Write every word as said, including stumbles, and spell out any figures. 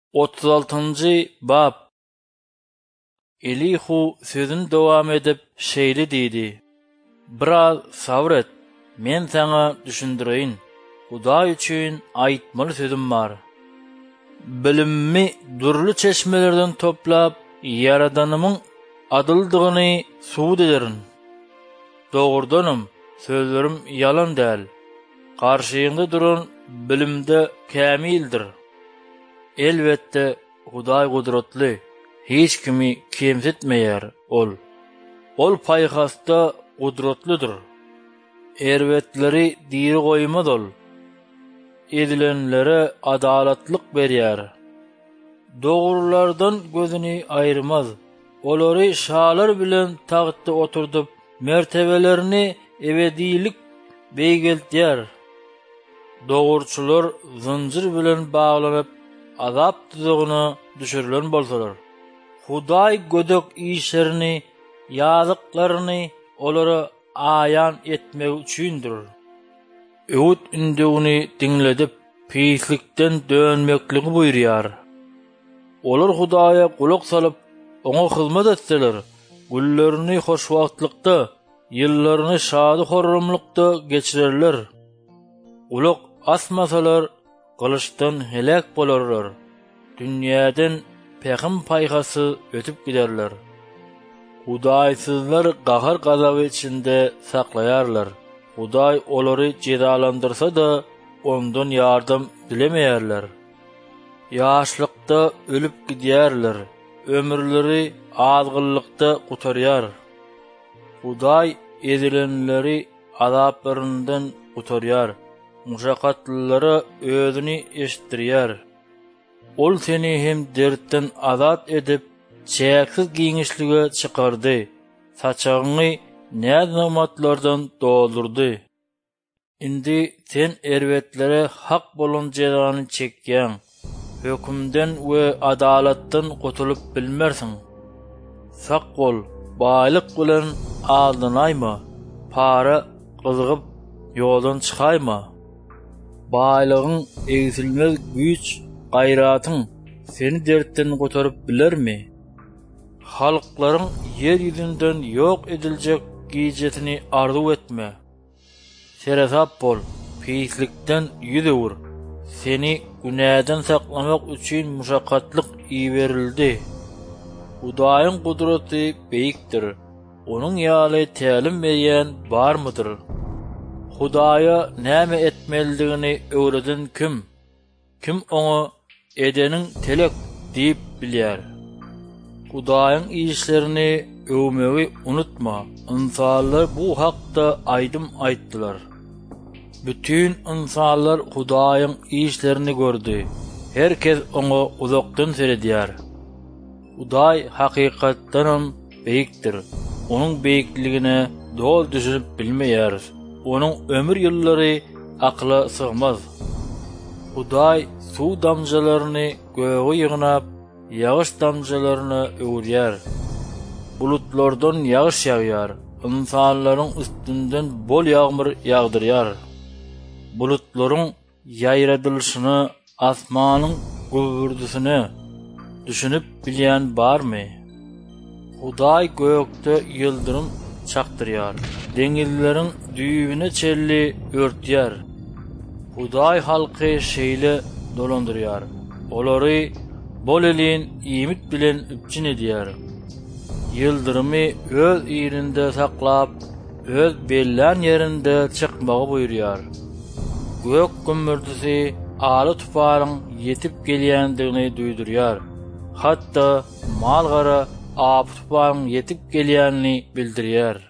otuz altıncı bab. Elihu sözün devam edip şeyli dedi. Biraz sabret, men sana düşündüreyin. Huda üçün aytmalı sözüm var. Bilimmi durlu çeşmelerden toplap, yaradanımın adıldığını suud ederin. Doğurdanım, sözlerim yalan değil. Karşıyında durun, bilimde kamildir. Elbette Huday kudretli, hiç kimi kemsetmeyer ol. Ol paykasta kudretlidir. Ervetleri diri koymaz ol. Edilenlere adalatlık beryer. Doğrulardan gözünü ayırmaz. Olary şalar bilen tağıtta oturdup, mertebelerini ebedilik beygeltyer. Doğurçular zincir bilen bağlanıp, azap tuzağına düşürülen bolsalar. Huday gödök işlerini, yazıklarını olara ayan etmek üçündür. Öğüt ündüğünü dinledip, pislikten dönmekliği buyuryar. Olar Hudaya kulak salıp, ona hizmet etseler, güllerini hoşvaktlıkta, yıllarını şadı horrumlukta geçirirler. Kulak asmasalar, kılıçtan helak bolarlar. Dünyadan pekim paykası ötüp giderler. Hudaysızlar qahar gazabı içinde saklayarlar. Huday olary cezalandırsa da ondan yardım dilemeyerler. Yaşlıkta ölüp giderler. Ömürleri azgınlıkta kutarıyar. Huday edilenleri azaplarından kutarıyar. Muşakatlılara özünü eşittiriyar. Ol seni hem dertten azat edip, çeksiz giyinişlige çıkardı. Saçağını naz nimetlerden doldurdu. Indi sen ervetlere hak bolan cezanı çekken, hükümden ve adalattan kutulup bilmersin. Sak ol, baylık bilen aldınayma, para kızgıp yoldan çıkayma. Baylığın egsilmez güç, gayratın seni dertten kotarıp biler mi? Halkların yeryüzünden yok edilecek giycetini arzu etme. Seresap bol, pislikten yüz vur. Seni günahdan saklamak için muşakkatlık iyi verildi. Hudayın kudreti beyiktir. Onun yali telim beyen var mıdır? Hudaya näme etmelidigini öwreden kim? Kim onu edenin telek deyip bilýär. Hudaýyň işlerini övmegi unutma. İnsanlar bu hakda aydym aýtdylar. Bütün insanlar Hudaýyň işlerini gördü. Herkes onu uzakdan seredýär. Hudaý hakykatdanam beyikdir. Onun beyikligine dol düşürüp bilmeýär. Onun ömür yılları akla sığmaz. Huday su damcalarını göğe yığınap, yağış damcalarını öğüryer. Bulutlardan yağış yağıyar. İnsanların üstünden bol yağmur yağdırıyar. Bulutların yayradılışını, asmanın gövürdüsünü düşünüp bilen var mı? Huday gökte yıldırım çaktırıyar. Dengillerin düğüne çelli örtüyer. Huday halkı şeyle dolandırıyar. Olary bol elin iyimit bilen üpçin ediyar. Yıldırımı öz ýerinde saklap, öz bellan yerinde çıkmağı buyuryar. Gök gümmürdüsi aly tuparyň yetip gelýändigini duýdurýar. Hatta malgara ab tuparyň yetip gelýänini bildirýär.